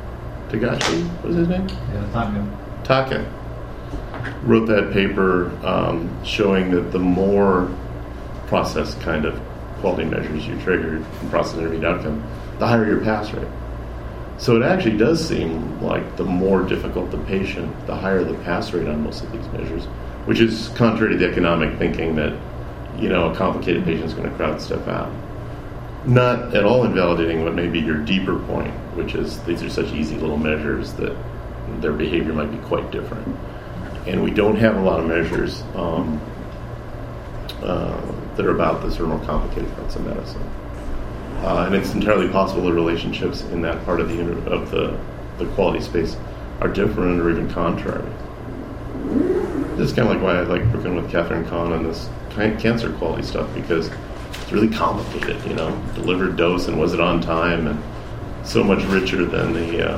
Speaker 2: what was his name?
Speaker 3: Yeah,
Speaker 2: Taka. Wrote that paper showing that the more process kind of quality measures you triggered in process intermediate outcome, the higher your pass rate. So it actually does seem like the more difficult the patient, the higher the pass rate on most of these measures, which is contrary to the economic thinking that, a complicated patient is going to crowd stuff out. Not at all invalidating what may be your deeper point, which is these are such easy little measures that their behavior might be quite different. And we don't have a lot of measures that are about the sort of more complicated parts of medicine. And it's entirely possible the relationships in that part of the quality space are different or even contrary. This is kind of like why I like working with Catherine Kahn on this cancer quality stuff, because it's really complicated, delivered dose and was it on time, and so much richer than the,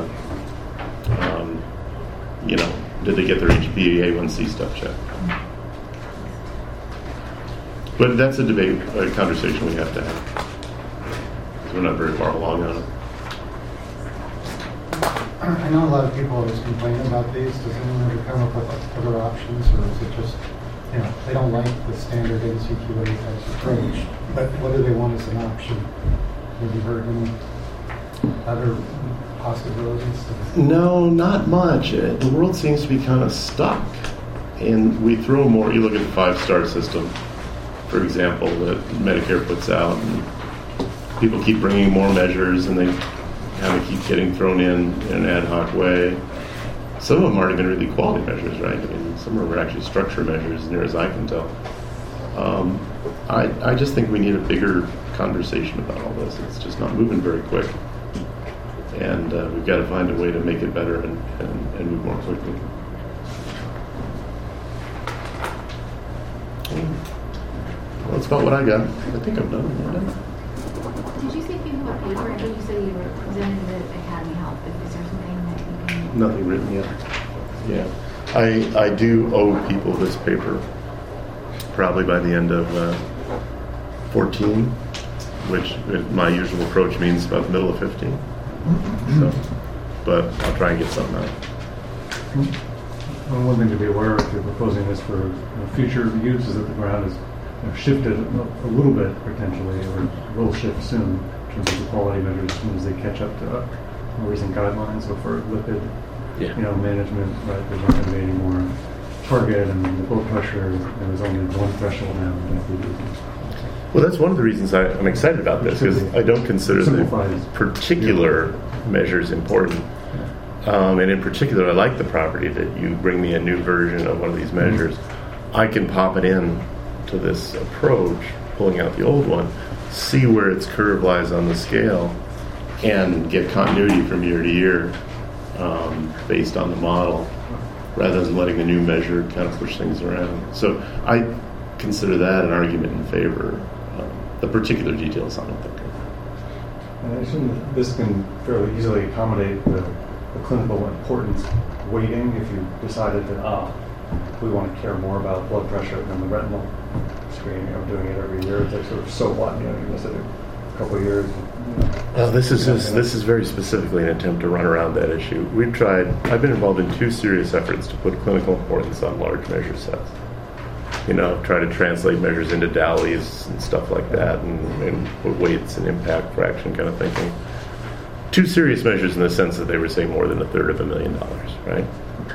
Speaker 2: did they get their HbA1c stuff checked? But that's a debate, a conversation we have to have. 'Cause we're not very far along on it.
Speaker 5: I know a lot of people always complain about these. Does anyone ever come up with other options, or is it just, they don't like the standard NCQA type approach, but what do they want as an option? Have you heard any other possibilities?
Speaker 2: No, not much. The world seems to be kind of stuck. And we throw more, you look at the 5-star system, for example, that Medicare puts out, and people keep bringing more measures, and they kind of keep getting thrown in an ad hoc way. Some of them aren't even really quality measures, right? I mean, some of them are actually structure measures, as near as I can tell. I just think we need a bigger conversation about all this. It's just not moving very quick. And we've got to find a way to make it better and move more quickly. Well, that's about what I got. I think I'm done.
Speaker 7: Did you say anything about paper? I think you said you were presenting the Academy Health, but is there something that you can...
Speaker 2: Nothing written yet. Yeah. I do owe people this paper probably by the end of 14, which my usual approach means about the middle of 15. So, but I'll try and get something out.
Speaker 8: One thing to be aware of if you're proposing this for future use is that the ground is shifted a little bit potentially, or will shift soon in terms of the quality measures as soon as they catch up to more recent guidelines. So for lipid, management, right, there's not going to be any more target, and the blood pressure, there's only one threshold now.
Speaker 2: Well, that's one of the reasons I'm excited about this, because I don't consider the particular measures important. And in particular, I like the property that you bring me a new version of one of these measures. I can pop it in to this approach, pulling out the old one, see where its curve lies on the scale, and get continuity from year to year based on the model, rather than letting the new measure kind of push things around. So I consider that an argument in favor. The particular details, I don't think.
Speaker 8: I assume this can fairly easily accommodate the clinical importance weighting if you decided that we want to care more about blood pressure than the retinal screen, doing it every year. It's like sort of so what, you miss it a couple of years.
Speaker 2: Well, this is very specifically an attempt to run around that issue. I've been involved in 2 serious efforts to put clinical importance on large measure sets. Try to translate measures into DALYs and stuff like that, and put weights and impact fraction kind of thinking. 2 serious measures in the sense that they were, say, more than $250,000, right?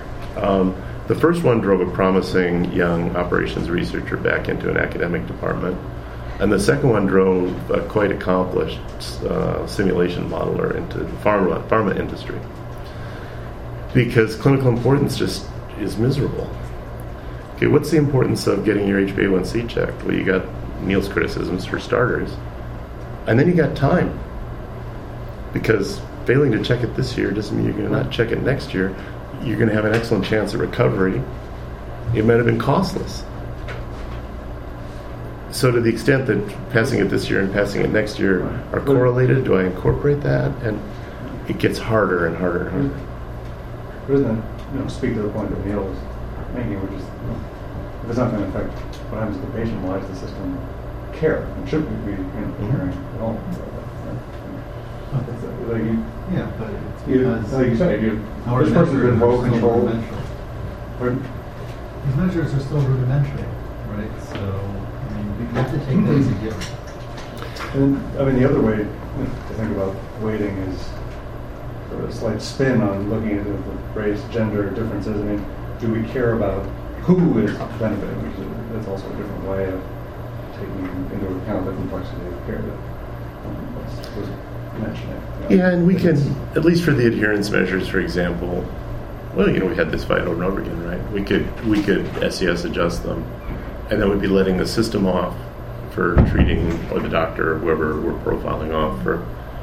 Speaker 2: The first one drove a promising young operations researcher back into an academic department, and the second one drove a quite accomplished simulation modeler into the pharma industry, because clinical importance just is miserable. Okay, what's the importance of getting your HbA1c checked? Well, you got Neil's criticisms for starters, and then you got time. Because failing to check it this year doesn't mean you're going to not check it next year. You're going to have an excellent chance of recovery. It might have been costless. So to the extent that passing it this year and passing it next year are correlated, do I incorporate that? And it gets harder and harder and harder.
Speaker 8: But doesn't it speak to the point that Neil was making, which is if it's not going to affect what happens to the patient, why does the system care? And should we be caring at all about that?
Speaker 3: But it's because
Speaker 8: like you said, this person's been well controlled.
Speaker 3: These measures are still rudimentary, right? So we have to take that as a given.
Speaker 8: And the other way to think about weighting is sort of a slight spin on looking at the race, gender differences. Do we care about who is benefiting? That's also a different way of taking into account the complexity of care that was mentioning.
Speaker 2: Yeah, and we can, at least for the adherence measures, for example, we had this fight over and over again, right? We could SES adjust them, and then we'd be letting the system off for treating, or the doctor, or whoever we're profiling off for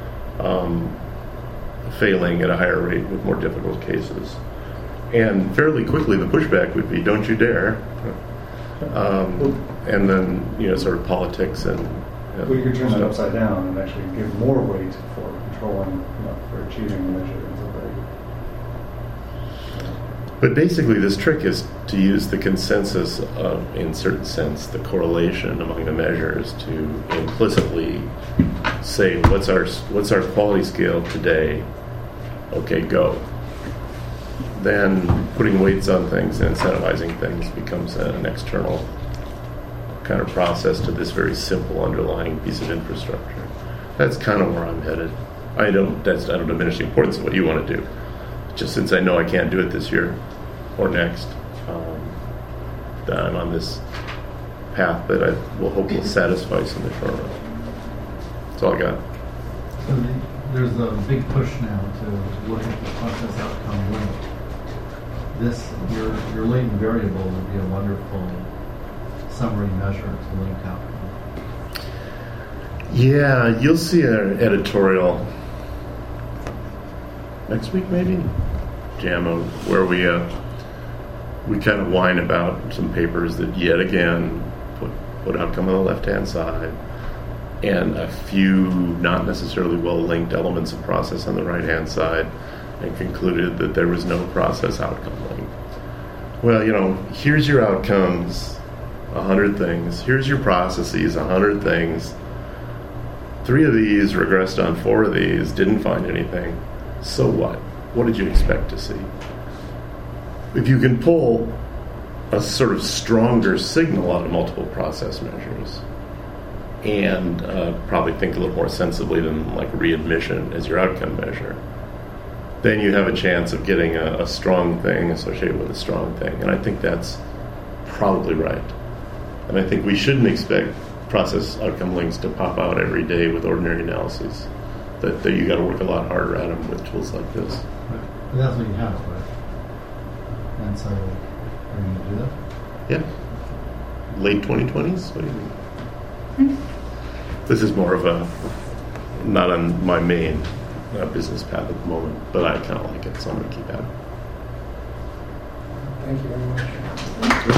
Speaker 2: failing at a higher rate with more difficult cases. And fairly quickly, the pushback would be, "Don't you dare!" And then sort of politics and
Speaker 8: Well, you could turn that upside down and actually give more weight for controlling, for achieving the measure until they.
Speaker 2: But basically, this trick is to use the consensus of, in certain sense, the correlation among the measures to implicitly say what's our quality scale today. Okay, go. Then putting weights on things and incentivizing things becomes an external kind of process to this very simple underlying piece of infrastructure. That's kind of where I'm headed. I don't diminish the importance of what you want to do. Just since I know I can't do it this year or next, that I'm on this path that I will hope will satisfy some in the short run. That's all I got.
Speaker 3: So there's a big push now to look at the process outcome link. This, your latent variable would be a wonderful summary measure to link outcome.
Speaker 2: Yeah, you'll see an editorial next week, maybe, JAMA, where we kind of whine about some papers that yet again put outcome on the left-hand side and a few not necessarily well-linked elements of process on the right-hand side, and concluded that there was no process outcome link. Well, here's your outcomes, 100 things. Here's your processes, 100 things. 3 of these regressed on 4 of these, didn't find anything. So what? What did you expect to see? If you can pull a sort of stronger signal out of multiple process measures and probably think a little more sensibly than like readmission as your outcome measure, then you have a chance of getting a strong thing associated with a strong thing. And I think that's probably right. And I think we shouldn't expect process outcome links to pop out every day with ordinary analyses. That you got to work a lot harder at them with tools like this.
Speaker 3: But that's what you have, right? And so, are you going to do that?
Speaker 2: Yeah. Late 2020s? What do you mean? This is more of not on my main business path at the moment, but I kind of like it, so I'm going to keep at it.
Speaker 5: Thank you very much.